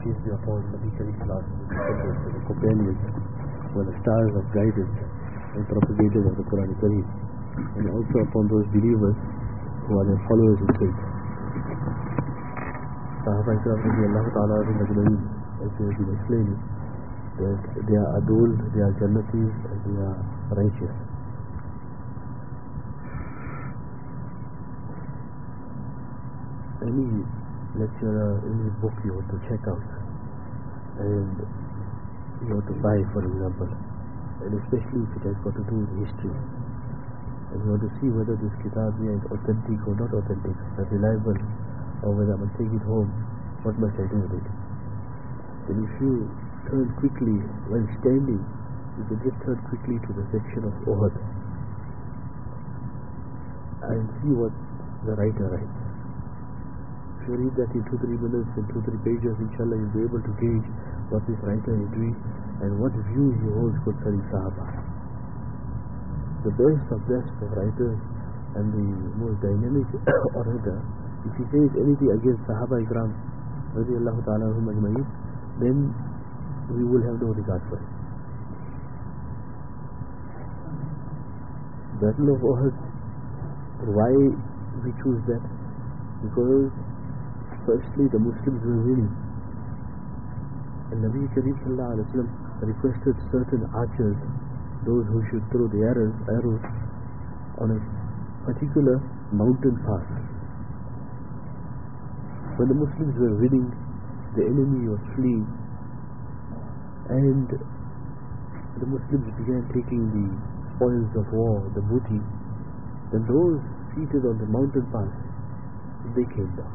peace be upon Nabi Kareem Sallallahu Alaihi Wasallam, the companions, were the stars of guidance and propagators of the Quran Kareem, and also upon those believers who are their followers in faith. Sahaba Ikram radiallahu ta'ala ajma'in, as we have been explaining, that they are adul, they are jannatis, and they are righteous. Any lecturer, any book you want to check out and you want to buy, for example, and especially if it has got to do with history, and you want to see whether this kitab is authentic or not authentic, or reliable, or whether I must take it home, what must I do with it? Then if you turn quickly while standing, you can just turn quickly to the section of Uhud and see what the writer writes. If you read that in 2-3 minutes, in 2-3 pages, inshallah you'll be able to gauge what this writer is doing and what view he holds concerning Sahaba. The best of writers and the most dynamic orator, if he says anything against Sahaba Ikram radiallahu ta'ala anhum ajma'in, then we will have no regard for it. Battle of Uhud, why we choose that? Because firstly, the Muslims were winning, and Nabi Kareem Sallallahu Alaihi Wasallam requested certain archers, those who should throw the arrows on a particular mountain pass. When the Muslims were winning, the enemy was fleeing, and the Muslims began taking the spoils of war, the booty. Then those seated on the mountain pass, they came down.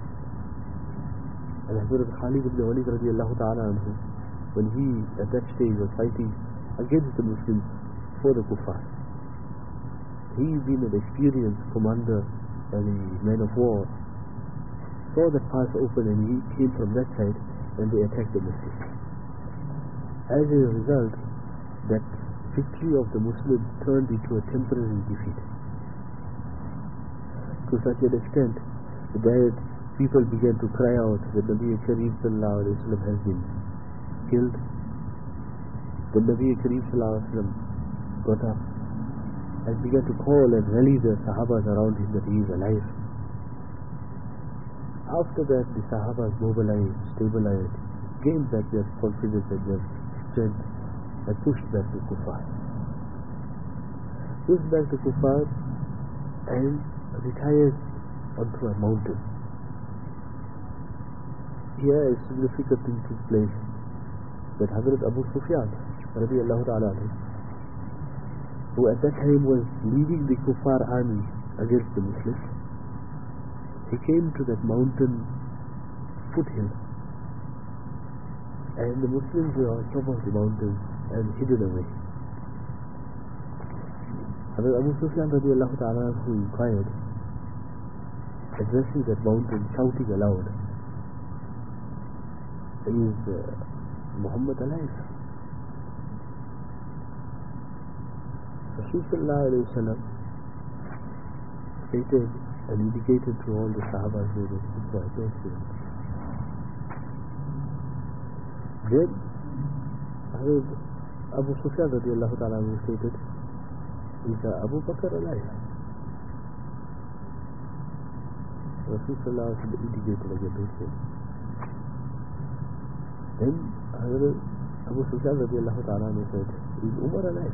And Hazrat Khalid ibn Walid radiallahu ta'ala anhu, when he at that stage was fighting against the Muslims for the kuffar, he being an experienced commander and a man of war, saw the pass open and he came from that side and they attacked the Muslims. As a result, that victory of the Muslims turned into a temporary defeat. To such an extent that people began to cry out that Nabi Kareem Sallallahu Alaihi Wasallam has been killed. The Nabi Kareem Sallallahu Alaihi Wasallam got up and began to call and rally the Sahabas around him that he is alive. After that, the Sahabas mobilized, stabilized, gained back their confidence and their strength, and pushed back the kuffar. Pushed back the kuffar and retired onto a mountain. Here a significant thing took place, that Hazrat Abu Sufyan radiallahu ta'ala anhu, who at that time was leading the kuffar army against the Muslims, he came to that mountain foothill, and the Muslims were on top of the mountain and hidden away. Hazrat Abu Sufyan radiallahu ta'ala anhu inquired, addressing that mountain, shouting aloud, is Muhammad alive? Rasul Sallallahu Alaihi Wasallam stated and indicated to all the Sahabas that I don't see him. Then Abu Sufyan radiallahu ta'ala stated, is Abu Bakr alive? Rasul Sallallahu Alaihi Wasallam indicated again, don't say. Then Abu Sufyan radiallahu ta'ala said, is Umar alive?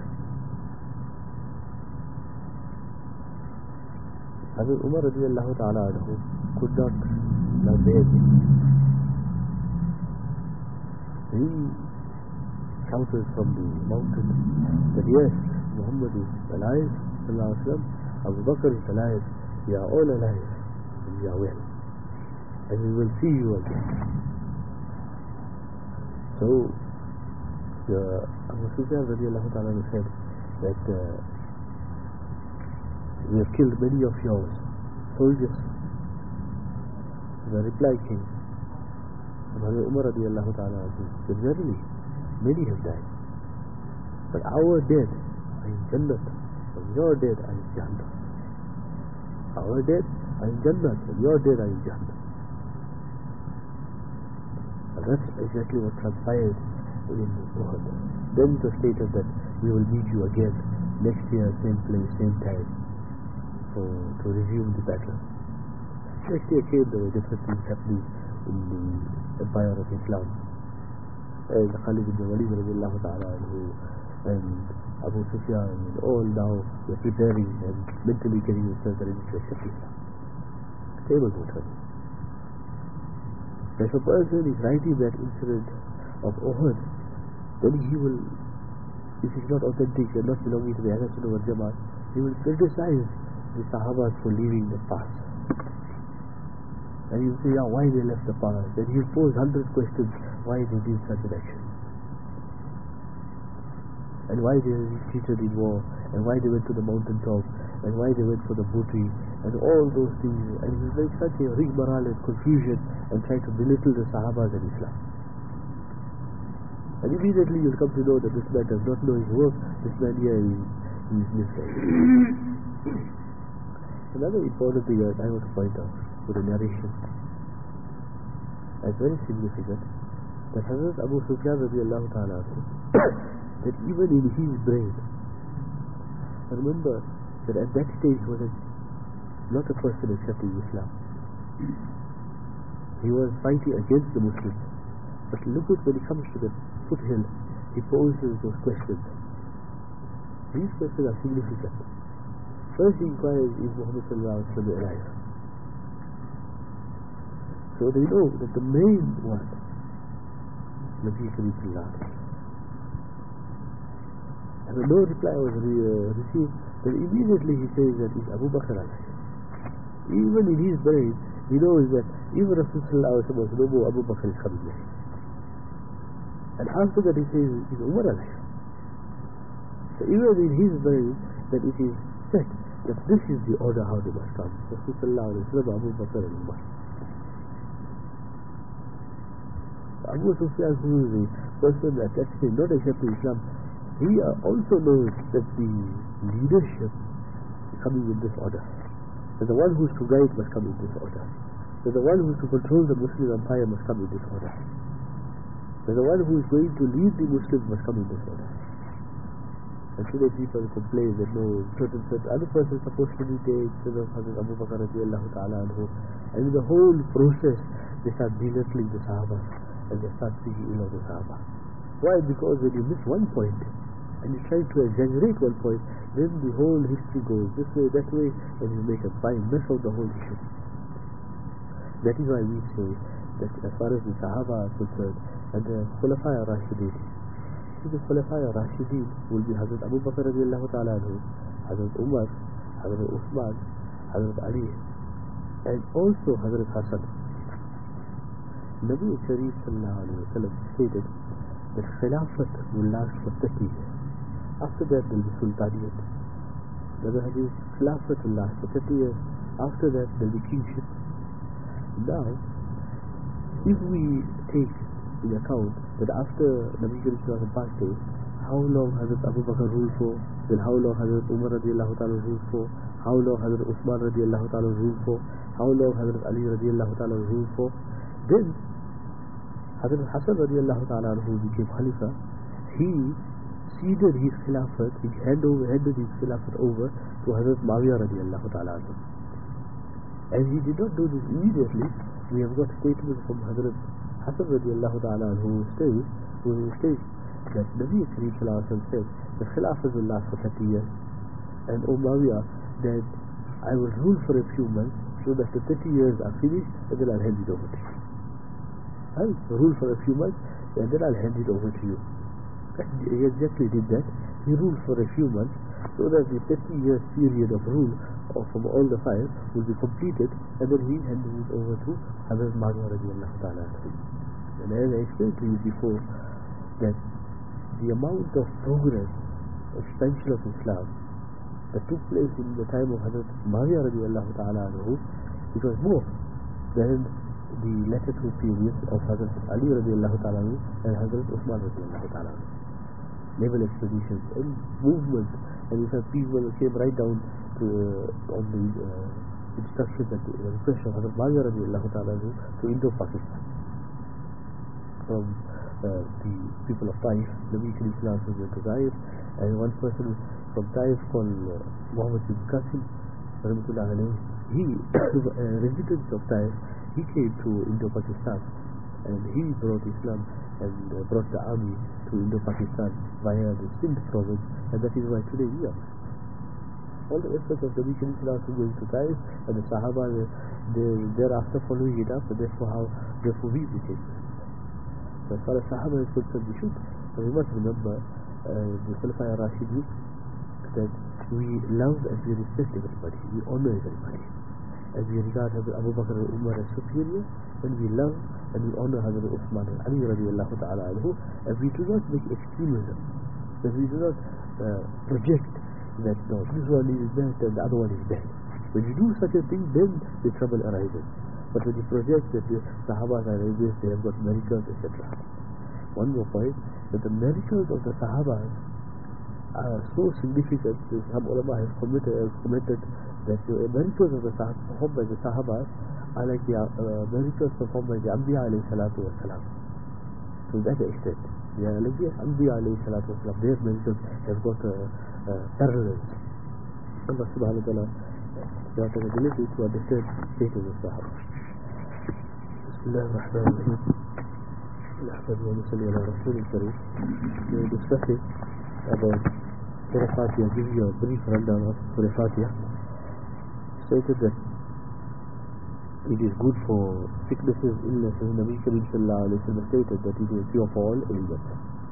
Hazrat Umar radiallahu ta'ala could not bear it. He shouted from the mountain that yes, Muhammad is alive, sallallahu alaihi wasallam, Abu Bakr is alive, we are all alive, and we are well, and we will see you again. So, Abu Sufyan radiallahu ta'ala said that we have killed many of your soldiers. The reply came, and Umar radiallahu ta'ala said, verily, many have died, but our dead are in Jannat, and your dead are in Jahannam. Our dead are in Jannat, and your dead are in Jahannam. that's exactly what transpired in Uhud. Then it was stated that we will meet you again next year, same place, same time, to resume the battle. Next year came, there were different things happening in the empire of Islam. And Khalid ibn Walid radiallahu ta'ala and Abu Sufyan and all now were preparing and mentally getting themselves ready to accept Islam. Table water. If a person is writing that incident of Uhud, then he will, if it's not authentic and not belonging to the Ahlul Sunnah wal Jama'ah, he will criticize the Sahabas for leaving the path. And he will say, yeah, why they left the path? And he will pose 100 questions why they did such an action. And why they retreated in war, and why they went to the mountaintop, and why they went for the booty, and all those things. And he will make such a rigmarole and confusion and try to belittle the Sahabas and Islam. And immediately you'll come to know that this man does not know his work, this man here is misled. Another important thing that I want to point out with the narration, it's very significant, that Hazrat Abu Sufyan radiallahu ta'ala that even in his brain, remember that at that stage he was not a person accepting Islam. He was fighting against the Muslims. But look at when he comes to the foothill, he poses those questions. These questions are significant. First he inquires, is Muhammad sallallahu alaihi wasallam alive? So they know that the main one, Nabi Kareem sallallahu alaihi wasallam. And when no reply was received, then immediately he says that is Abu Bakr alive. Even in his brain, he knows that even Rasulullah sallallahu alaihi wasallam was no more, Abu Bakr is coming back. And after that he says, is Umar alive? So even in his brain, that it is set that this is the order how they must come. Rasulullah sallallahu alaihi wasallam, Abu Bakr and Umar. Abu Sufyan, who is the person that actually not accepting Islam, he also knows that the leadership is coming in this order. That the one who is to guide must come in this order. That the one who is to control the Muslim empire must come in this order. That the one who is going to lead the Muslims must come in this order. And today people complain that no, certain other person is supposed to be taken instead of Hazrat Abu Bakr radiallahu ta'ala anhu. And in the whole process, they start belittling the Sahaba and they start speaking ill of the Sahaba. Why? Because when you miss one point and you try to exaggerate one point, then the whole history goes this way, that way, and you make a fine mess of the whole issue. That is why we say that as far as the Sahaba are concerned, and the Khulafai Rashidin, the Khulafai Rashidin will be Hazrat Abu Bakr radiallahu ta'ala anhu, Hazrat Umar, Hazrat Uthman, Hazrat Ali, and also Hazrat Hassan. Nabi Kareem sallallahu alayhi wa sallam stated that Khilafat will last for 30 years. After that there will be Sultaniyat. The other hadith, Khilafat will last for 30 years. After that there will be kingship. Now, if we take in account that after Nabi Kareem sallallahu alayhi wa sallam passed away, how long Hazrat Abu Bakr ruled for, then how long Hazrat Umar radiallahu ta'ala ruled for, how long Hazrat Uthman radiallahu ta'ala ruled for, how long Hazrat Ali radiallahu ta'ala ruled for, then Hazrat Hassan radiallahu ta'ala who became Khalifa, he ceded his Khilafat, he handed his Khilafat over to Hazrat Muawiyah radiallahu ta'ala. And he did not do this immediately. We have got statements from Hazrat Hassan radiallahu ta'ala who states that Nabi Kareem sallallahu alayhi wa sallam said the Khilafat will last for 30 years. And O Muawiyah, that I will rule for a few months so that the 30 years are finished and then I'll hand it over to you. I'll rule for a few months and then I'll hand it over to you. And he exactly did that. He ruled for a few months so that the 30 years period of rule from all the five will be completed, and then he handed it over to Hazrat Muawiyah radiallahu ta'ala. And as I explained to you before, that the amount of progress, expansion of Islam that took place in the time of Hazrat Muawiyah radiallahu ta'ala, it was more than the latter two periods of Hazrat Ali radiallahu ta'ala and Hazrat Uthman radiallahu ta'ala. Naval expeditions and movement, and in fact people came right down to on the instructions and the request of Hazrat Muawiyah radiallahu ta'ala to Indo-Pakistan. from the people of Taif. Nabi Karim Sallallahu went to Taif, and one person from Taif called Muhammad bin Qasim, rahmatullah alayhi, he, a resident of Taif, he came to Indo-Pakistan, and he brought Islam and brought the army to Indo-Pakistan via the Sindh province, and that is why today we are. All the efforts of the Nabi Karim Sallallahu going to Taif, and the Sahaba thereafter following it up, and therefore we became. So as far as Sahaba is concerned, we must remember the Khulafa ar-Rashidun, that we love and we respect everybody, we honor everybody, and we regard Hazrat Abu Bakr and Umar as superior, and we love and we honor Hazrat Uthman and Ali radiallahu ta'ala anhu, and we do not make extremism, that we do not project that no, this one is bad and the other one is bad. When you do such a thing, then the trouble arises. But when you project that the Sahabas are this, they have got miracles, etc. One more point, that the miracles of the Sahabas are so significant that some ulama have commented that the miracles of the performed by the Sahabas are like the miracles performed by the Anbiya alayhi salatu wasalam. To that extent, they are like the Anbiya alayhi salatu wasalam. Their miracles have got parallels. Allah subhanahu wa ta'ala got an ability to understand the state of the Sahaba. Bismillah ar-Rahman ar-Rahim. نحمد ونصلي على رسول الكريم. We are discussing about Surah Fatiha, giving you a brief rundown of Surah Fatiha. Stated that it is good for sicknesses, illnesses. Nabi Karim Sallallahu Alaihi Wasallam stated that it is cure for all ailments.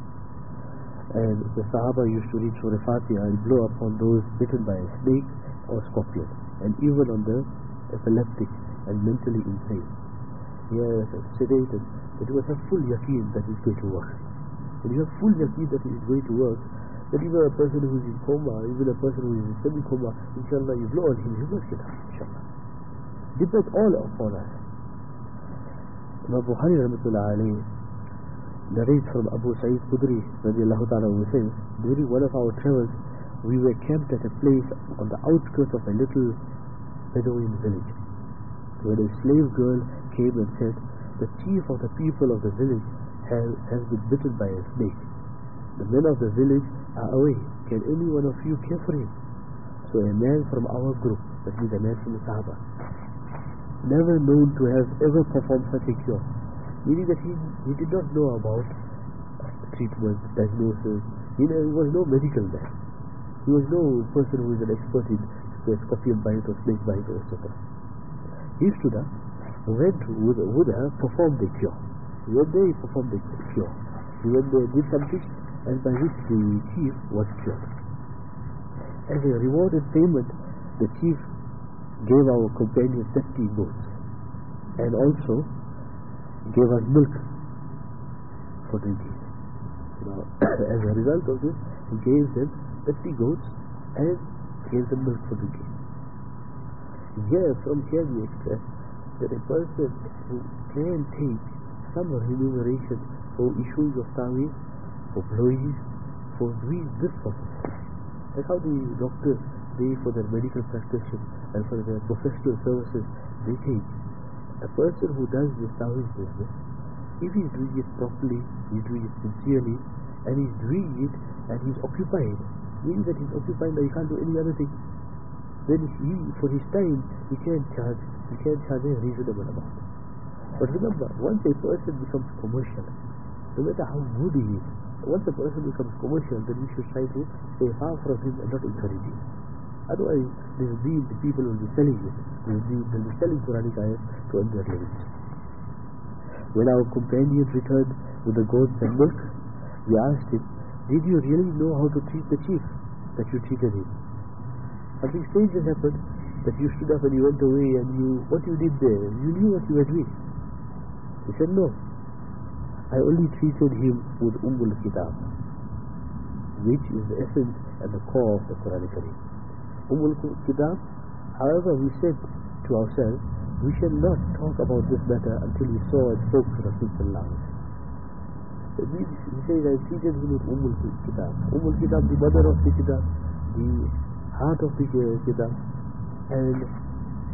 And the Sahaba used to read Surah Fatiha and blow upon those bitten by a snake or scorpion, and even on the epileptic and mentally insane. Here stated that you must have full yaqeen that it is going to work. When you have full yaqeen that it is going to work, that even a person who is in coma, even a person who is in semi-coma, inshallah, you blow on him, he will get up, inshallah. Depends all upon us. Imam Bukhari rahmatullah alayhi narrates from Abu Sa'id Khudri radiallahu ta'ala who says, during one of our travels, we were camped at a place on the outskirts of a little Bedouin village, where a slave girl came and said, the chief of the people of the village has been bitten by a snake. The men of the village are away. Can any one of you care for him? So a man from our group, that means a man from the Sahaba, never known to have ever performed such a cure, meaning that he did not know about treatment, diagnosis. He was no medical man. He was no person who is an expert in scorpion bite or snake bite or etc. He stood up, went with her, performed the cure. When they performed the cure, when they did something, and by which the chief was cured. As a reward and payment, the chief gave our companions 30 goats, and also gave us milk for drinking. Now, as a result of this, he gave them 30 goats and gave them milk for drinking. From here we express that a person who can take some remuneration for issues of tawil, for blowing, for doing this purpose. That's how the doctors, they for their medical practice and for their professional services, they take. A person who does this tawil business, if he's doing it properly, he's doing it sincerely, and he's doing it and he's occupied, meaning that he's occupied and he can't do any other thing, then he, for his time, he can't charge a reasonable amount. But remember, once a person becomes commercial, no matter how good he is, once a person becomes commercial, then we should try to stay far from him and not encourage him. Otherwise, the people will be selling it. They'll be selling Quranic ayat to earn their living. When our companion returned with the goats and milk, we asked him, did you really know how to treat the chief that you treated him? Something strange has happened, that you stood up and you went away and what you did there, you knew what you were doing. He said, no, I only treated him with Kitab, which is the essence and the core of the Quran Kareem. Kitab, however, we said to ourselves, we shall not talk about this matter until we saw and spoke to Rasulullah. He says, I treated him with Kitab. Kitab, the mother of the Kitab, the heart of the Kitab, and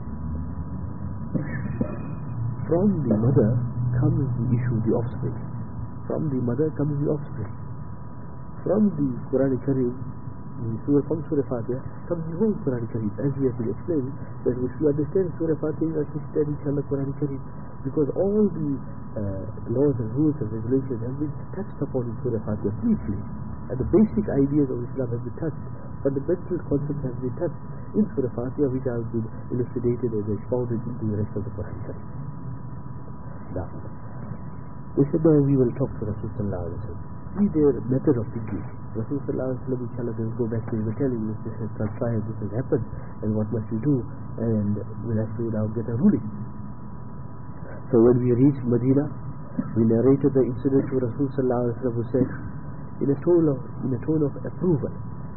from the mother comes the issue, the offspring. From the mother comes the offspring. From the Quran Kareem, from Surah Fatiha comes the whole Quran Kareem. As we have been explaining, that if you understand Surah Fatiha, you understand inshallah Quran Kareem. Because all the laws and rules and regulations have been touched upon in Surah Fatiha briefly. And the basic ideas of Islam have been touched. Fundamental concepts have been touched in Surah Fatiha, which have been elucidated and expounded in the rest of the Quran Kareem. Now, we said now we will talk to Rasul Sallallahu Alaihi Wasallam. See their method of thinking. Rasul Sallallahu Alaihi Wasallam, inshallah, will go back to him and tell him this has transpired, this has happened, and what must we do, and we'll have to now get a ruling. So when we reached Medina, we narrated the incident to Rasul Sallallahu Alaihi Wasallam, who said, in a tone of approval,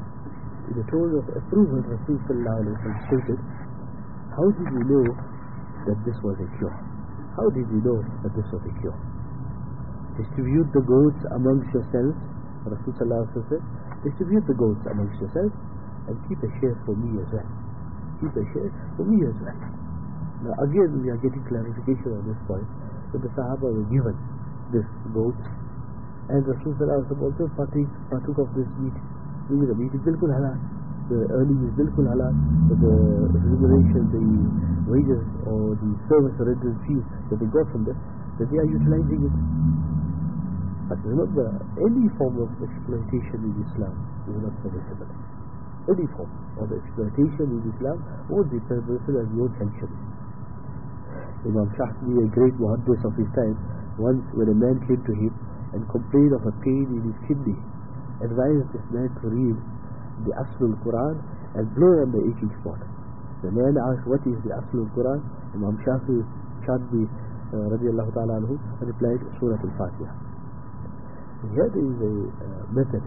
Rasul Sallallahu Alaihi Wasallam stated, how did you know that this was a cure? How did you know that this was a cure? Distribute the goats amongst yourselves, Rasul Sallallahu Alaihi Wasallam said, distribute the goats amongst yourselves and keep a share for me as well. Keep a share for me as well. Now again we are getting clarification on this point, that the Sahaba were given this goat, and Rasul Sallallahu Alaihi Wasallam also partook of this meat. Meaning the meat is bilkul halal, the earning is bilkul halal, the remuneration, the wages or the service or rental fees that they got from this, that they are utilizing it. But remember, any form of exploitation in Islam is not permissible. Any form of exploitation in Islam won't be permissible and won't sanction it. Imam Shafi'i, a great muhaddis of his time, once when a man came to him and complained of a pain in his kidney, advised this man to read the Aslul Quran and blow on the aching spot. The man asked, what is the Aslul Quran? Imam Shafi'i radiallahu ta'ala anhu replied, Surah Al-Fatiha. Here there is a method.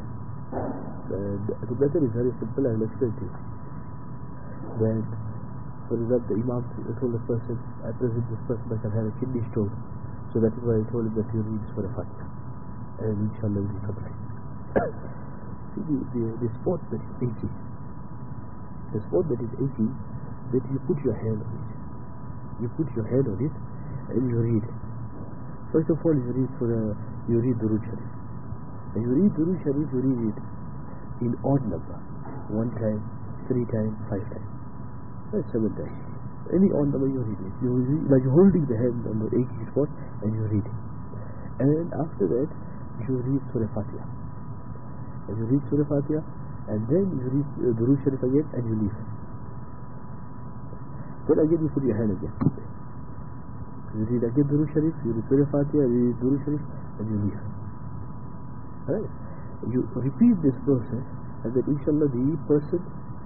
The method is very simple and expensive. That, for example, the Imam told the person, at present this person must have had a kidney stone, so that is why I told him that you read Surah Fatiha, and inshallah will come right. See the spot that is aching, that you put your hand on it. You put your hand on it and you read it. First of all, you read Durood Sharif. And you read Durood Sharif, you read it in odd number. 1 time, 3 times, 5 times. That's 7 times. Any odd number you read it. You read, like holding the hand on the aching spot and you read it. And after that, you read Surah Fatiha. And you read Surah Fatiha, and then you read Durood Sharif again and you leave. Then again you put your hand again. You read again Durood Sharif, you read Surah Fatiha, you read Durood Sharif, and you leave. Alright? You repeat this process, and then inshallah the pain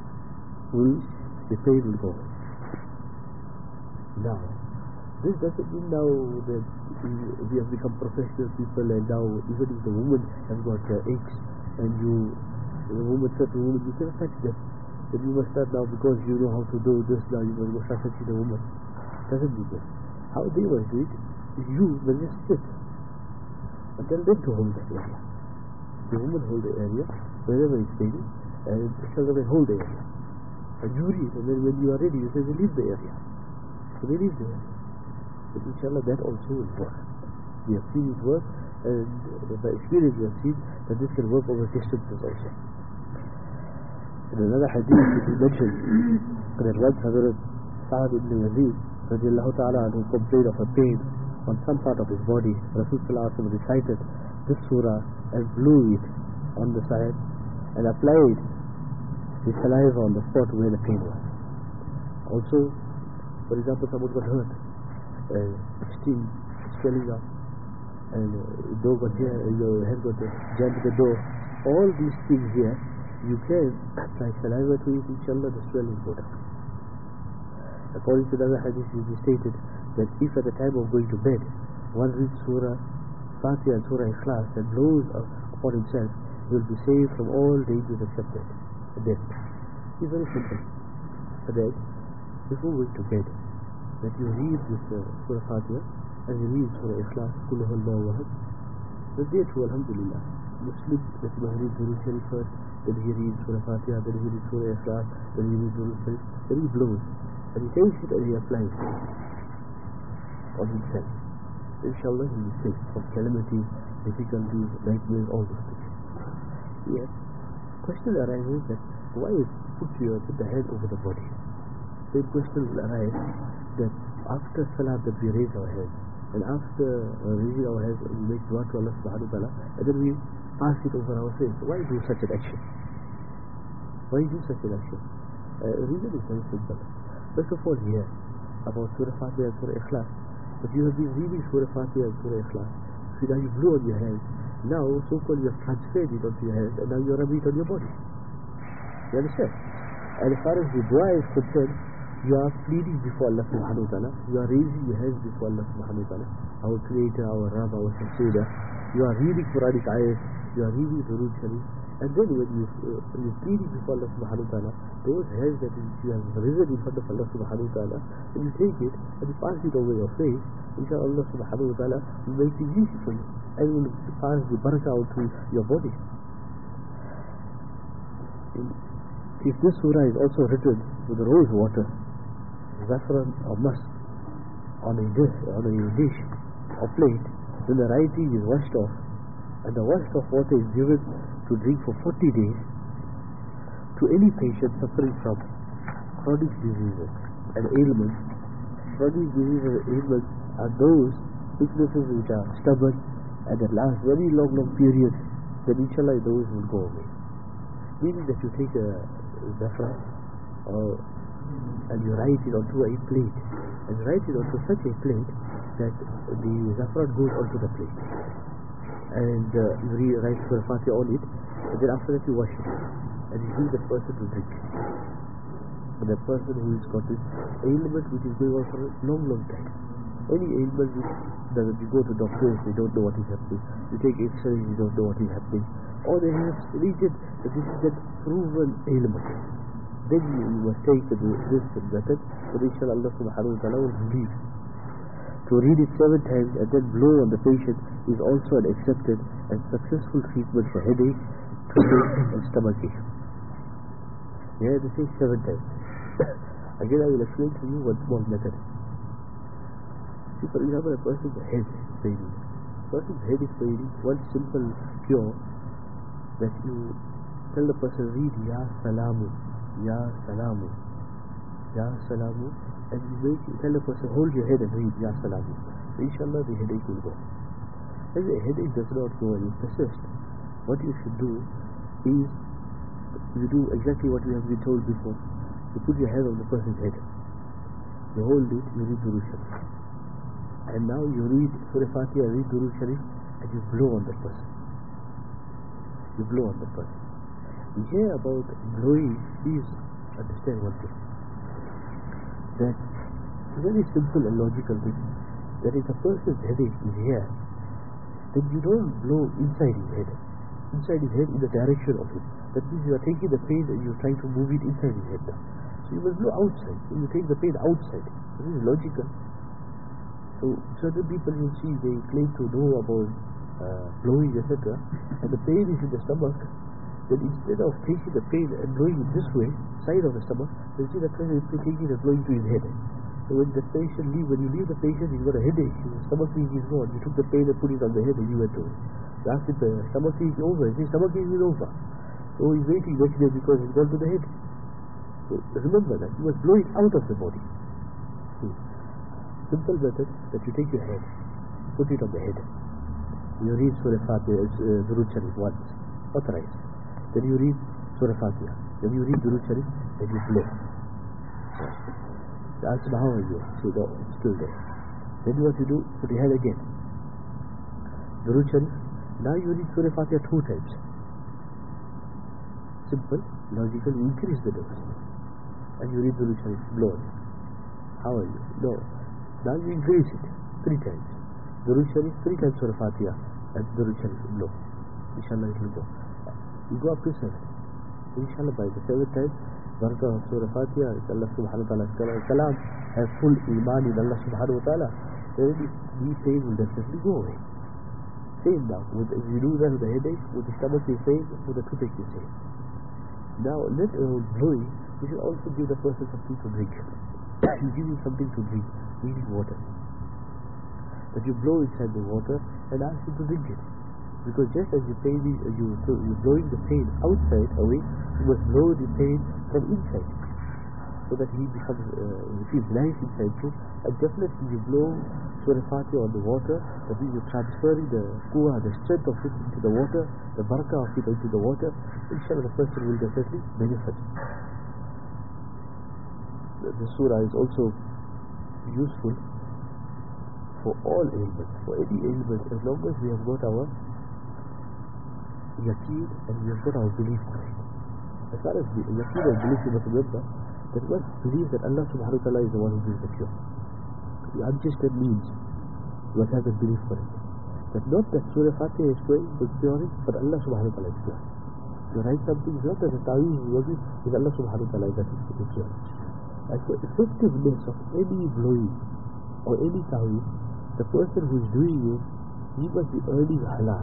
will go. Now, this doesn't mean now that we have become professional people, and now even if the woman has got aches, and the woman said to the woman, you cannot touch them. Then you must start now, because you know how to do this, now you must start touching the woman. Doesn't mean that. How they must do it is you must just sit and tell them to hold that area. The woman hold the area wherever it's paining, and tell them hold the area. And you read, and then when you are ready, you say, leave the area. So they leave the area. But inshallah that also will work. We have seen it work, and by experience we have seen that this can work over distances also. In another hadith it is mentioned that once Hazrat Sa'ad ibn Yazid radiallahu ta'ala anhu complained of a pain on some part of his body. Rasul Sallallahu Alaihi Wasallam recited this surah and blew it on the side and applied the saliva on the spot where the pain was. Also, for example, someone got hurt, sting, swelling up, and door got your head got jammed to the door. All these things here, you can apply saliva to it, inshallah the swelling will go down. According to the other hadith, it is stated that if at the time of going to bed, one reads Surah Fatiha and Surah Ikhlas and blows upon himself, he will be saved from all dangers except death. It's very simple. So that before going to bed, that you read this Surah Fatiha and you read Surah Ikhlas, Qul Huwallahu Ahad. The day too, alhamdulillah, Muslim that you read Durood Sharif first, then he reads Surah Fatiha, then he reads Surah Ikhlas, then he reads Durood Sharif, then he blows. And he takes it and he applies it on himself. Inshallah he will be safe from calamities difficulties, nightmares, all those things. Yes. Question arises that why put the head over the body? Same question will arise that after salat that we raise our head, and after raising our head we make dua to Allah subhanahu wa ta'ala, and then we pass it over our face. Why do such an action? Why do such an action? The reason is very simple. First of all, here about Surah Fatiha and Surah Ikhlas, but you have been reading Surah Fatiha and Surah Ikhlas, so now you blow on your head. Now, so-called you have transferred it onto your head, and now you are rubbing it on your body. You understand? And as far as the dua is concerned, you are pleading before Allah subhanahu wa ta'ala, you are raising your hands before Allah subhanahu wa ta'ala, our Creator, our Rabb, our Sustainer. You are reading Quranic ayahs, you are reading Durood Sharif, and then when you pleading before Allah subhanahu wa ta'ala, those hands that you have risen in front of Allah subhanahu wa ta'ala, and you take it and you pass it over your face, inshallah Allah subhanahu wa ta'ala will make it easy for you and will pass the barakah out to your body. If this surah is also written with rose water, saffron or musk on a dish or plate, then the writing is washed off, and the washed off water is given to drink for 40 days to any patient suffering from chronic diseases and ailments. Chronic diseases and ailments are those sicknesses which are stubborn and that last very long periods, then inshallah those will go away. Meaning that you take a saffron and you write it onto a plate, and you write it onto such a plate that the saffron goes onto the plate, and you write Surah Fatiha on it, and then after that you wash it and you give the person to drink. And the person who has got this ailment which is going on for a long time, any ailment which doesn't, you go to doctors, they don't know what is happening, you take x-rays, you don't know what is happening, or they have stated that this is a proven ailment, then you must take this method, but inshallah Allah subhanahu wa ta'ala will relieve. To read it 7 times and then blow on the patient is also an accepted and successful treatment for headache, toothache and stomachache. Yeah, this is 7 times. Again I will explain to you one small method. See, for example, a person's head is paining. Person's head is paining, one simple cure that you tell the person, read Ya Salamu, Ya Salamu, Ya Salamu, and you tell the person, hold your head and read Ya Salamu. So inshallah the headache will go. If the headache does not go and you persist, what you should do is, you do exactly what we have been told before. You put your hand on the person's head, you hold it, you read Durood Sharif, and now you read Surah Fatiha, read Durood Sharif, and you blow on the person. You blow on the person. You hear about blowing, please understand one thing, that it's a very simple and logical thing, that if a person's headache is here, then you don't blow inside his head in the direction of it. That means you are taking the pain and you are trying to move it inside his head now. So you must blow outside, so you take the pain outside. This is logical. So certain people you see, they claim to know about blowing, etc., and the pain is in the stomach, then instead of taking the pain and blowing it this way, side of the stomach, you see the person is taking it and blowing to his head. So when the patient when you leave the patient, he's got a headache, his stomach pain is gone, you took the pain and put it on the head and you went away. You asked if the stomach pain is over, he says stomach pain is over. So he's waiting next day because he's gone to the head. So remember that, you must blow it out of the body. See, simple method that you take your head, put it on the head. You read Surah Fatiha, Durood Sharif once, authorized. Then you read Surah Fatiha. Then you read Durood Sharif, then you blow. You ask him, how are you? So no, it's still there. Then what you do, put your head again. Durood Sharif. Now you read Surah Fatiha 2 times. Simple, logical, you increase the dose. And you read Durood Sharif, blow on it. How are you? No. Now you increase it 3 times. Durood Sharif, 3 times Surah Fatiha, and Durood Sharif, blow. Inshallah it will go. You go up to 7. Inshallah by the 7th time, barakah of Surah Fatiha, Allah subhanahu wa ta'ala kalam, have full iman in Allah subhanahu wa ta'ala, then the pain will definitely go away. Same now, if you do that with the headache, with the stomach is same, with the toothache is same. Now, let alone blowing, you should also give the person something to drink. You give him something to drink, meaning water. That you blow inside the water and ask him to drink it. Because just as you're blowing the pain outside away, you must blow the pain from inside, so that he becomes, feels nice inside too. And definitely you blow Surah Fatiha on the water, that means you're transferring the quwwah, the strength of it into the water, the barakah of it into the water. Inshallah, the person will definitely benefit. The surah is also useful for all ailments, for any ailment, as long as we have got our yaqeen and we have got our belief correct. As far as the yaqeen and belief, you must remember that one believes that Allah subhanahu wa ta'ala is the one who gives the cure. The unjusted means you must have the belief correct. That not that Surah Fatiha is curing, but Allah subhanahu wa ta'ala is curing. You write something, it's not that the ta'weez is working, it's Allah subhanahu wa ta'ala that is curing. And for effectiveness of any blowing or any ta'weez, the person who is doing it, he must be earning halal.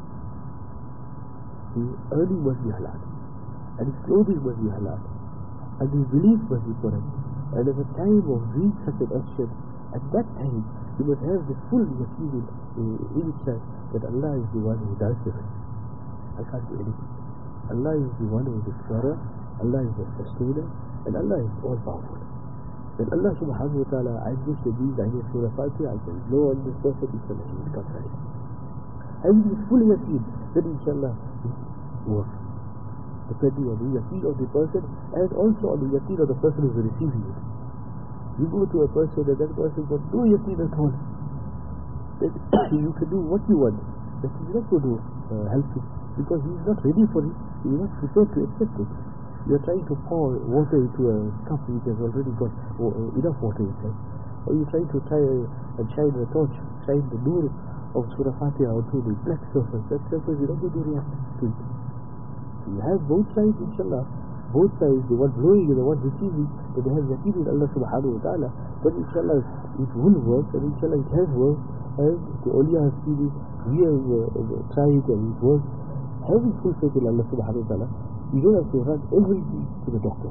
His earning must be halal, and his clothing must be halal, and his belief must be correct. And at the time of doing such an action, at that time, you must have the full yaqeen in itself that Allah is the one who does it. I can't do anything. Allah is the one who is the curer, Allah is the sustainer, and Allah is all powerful. Then Allah subhanahu wa ta'ala, I wish that these I know Surah Fatiha, I can blow on this person, inshallah, he will come right. Having this full yaqeen, then inshallah, it works. Depending on the yaqeen of the person, and also on the yaqeen of the person who is receiving it. You go to a person and that person got no yaqeen at all, then you can do what you want, but he's not going to help you, because he's not ready for it, he's not prepared to accept it. You're trying to pour water into a cup which has already got enough water inside, or you're trying to shine a torch, shine the nur of Surah Fatiha onto the black surface. That surface is not going to react to it. You have both sides, inshallah. Both sides, the one blowing and the one receiving, and they have yaqeen in Allah subhanahu wa ta'ala. But inshallah, it will work, and inshallah it has worked, and the awliya have seen it, we have tried, and it works. Having full faith in Allah subhanahu wa ta'ala, you don't have to run everything to the doctors.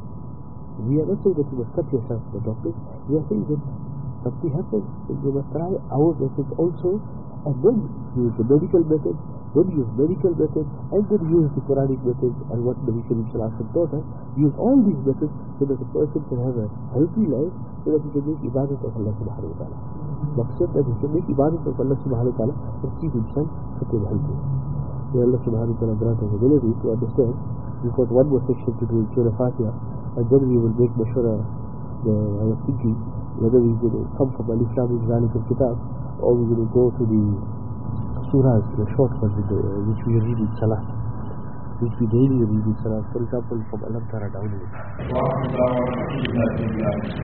We are not saying that you must cut yourself to the doctors. We are saying that something happens, and you must try our methods also, and then use the medical method, then use medical methods, and then use the Quranic methods, and what the Nabi Sallallahu Alaihi Wasallam taught us. Use all these methods so that the person can have a healthy life, so that he can make ibadat of Allah subhanahu wa ta'ala. Maqsad that he can make ibadat of Allah subhanahu wa ta'ala and keep himself fit and healthy. May Allah subhanahu wa ta'ala grant us ability to understand. We've got one more section to do in Surah Fatiha, and then we will make mashura. I was thinking whether we're going to come from Alif Lam Mim Zalikal Kitab, or we're going to go to the surahs, the short ones which we read in Salah, which we daily read in Salah. For example, from Alam Tara downwards.